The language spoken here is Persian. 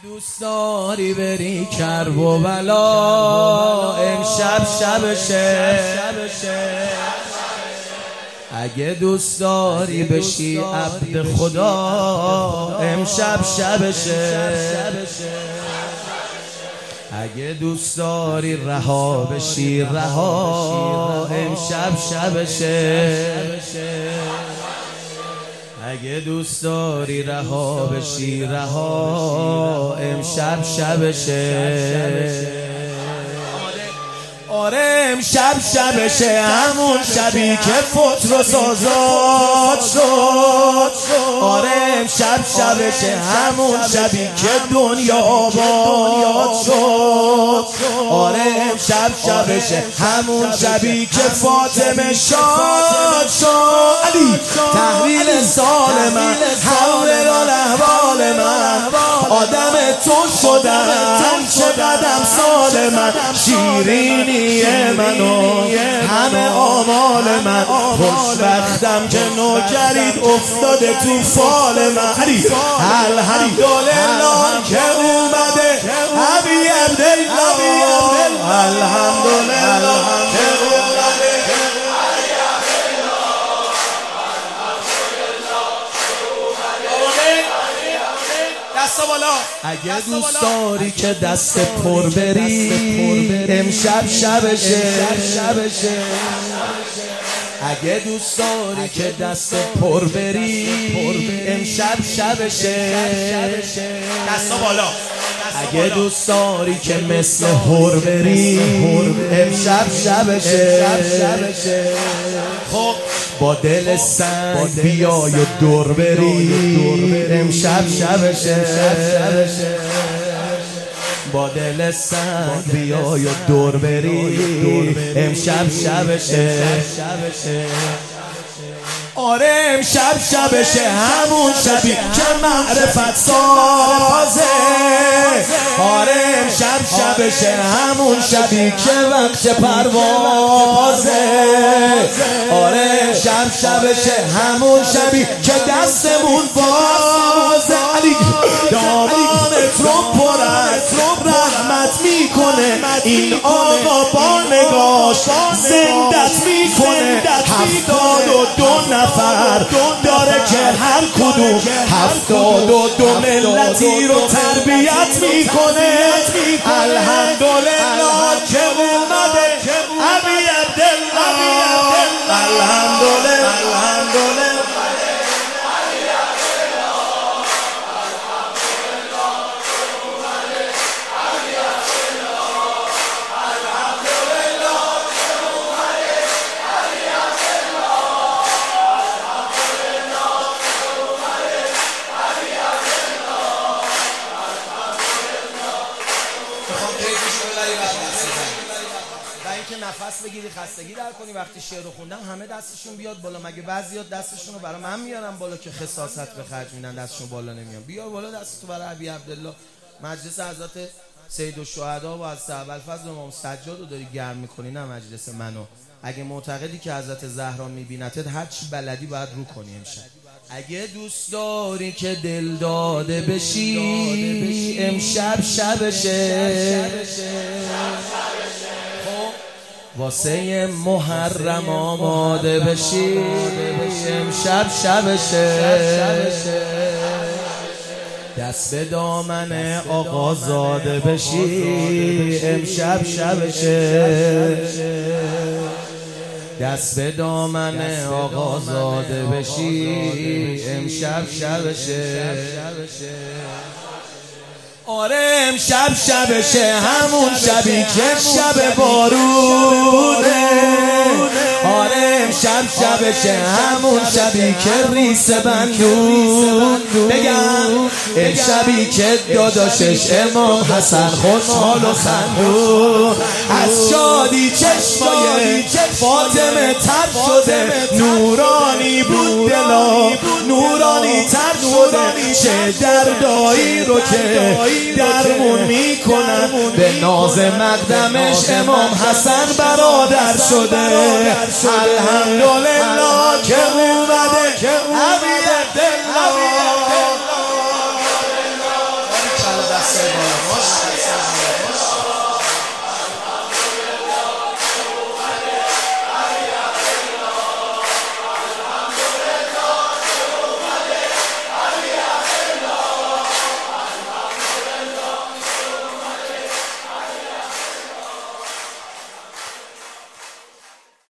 دوست داری بری کرب و بلا امشب شبشه، اگه دوست داری بشی عبد خدا امشب شبشه، اگه دوست داری رها بشی رها امشب شبشه، اگه دوست داری رها بشی رها امشب شبشه. آره امشب شبشه، همون شبی که فطر آزاد شد. آره امشب شبشه، همون شبی که دنیا آباد شد. آره امشب شبشه، همون شبی که فاطمه شاد شد. علی تحویل سال من، حول احوال من، آدم تو شدم چه قدم سال من، شیرینی منو همه آمال من، خوشبختم که نوکرید افتاده تو فال من. الحمدلله که اومده ابی عبدالله، الحمدلله که اومده دستا بالا. اگه دوست داری که دست پر بری امشب شبشه، اگه دوست داری که دست پر بری امشب شبشه، دستا بالا. اگه دوست داری که مثل هور بری امشب شبشه، خب با دل سنگ بیای و دور بری امشب شبشه، با دل سنگ بیای و دور بری امشب شبشه. آره امشب شبشه، همون شبی که معرفت سازه. آره امشب شبشه، همون شبی که وقت پروازه. آره امشب شبشه، همون شبی که دستمون بازه. علی دامانت رو پر از رحمت میکنه، این آقا با نگاش زندت میکنه. 72 نفر داره که هر کدوم 72 ملتی رو تربیت میکنه. الحمدلله که اومده ابی عبدالله، الحمدلله الحمدلله. اینکه نفس بگیری خستگی در کنی. وقتی شعر رو خوندم همه دستشون بیاد بالا. مگه بعضیا دستشون رو برای من میارن بالا که خساست به خرج میدن دستشون بالا نمیان؟ بیا بالا دستتو برای ابی عبدالله. مجلس حضرت سید الشهدا و حضرت ابوالفضل امام سجاد رو داری گرم میکنی، نه مجلس منو. اگه معتقدی که حضرت زهرا میبینتت هر چی بلدی باید رو کنی امشب. اگه دوست داری که دل داده بشی امشب شبشه، واسه محرم آماده بشی امشب شبشه، دست به دامن آقا زاده بشی امشب شبشه، دست به دامن آقا زاده بشی امشب شبشه. آره امشب شبشه، همون شبی که شب بارونه. آره امشب شبشه، همون شبی که ریس بندون. بگم شبی که داداشش امام حسن خوشحال و خندون، از شادی چشمای فاطمه تر شده، نورانی بود دلا نورانی تر شده. چه دردایی رو که درمون میکنن، به ناز مقدمش امام حسن برادر شده. الحمدلله که اومده ابی عبدالله. ماشاءالله دست بالا ماشاءالله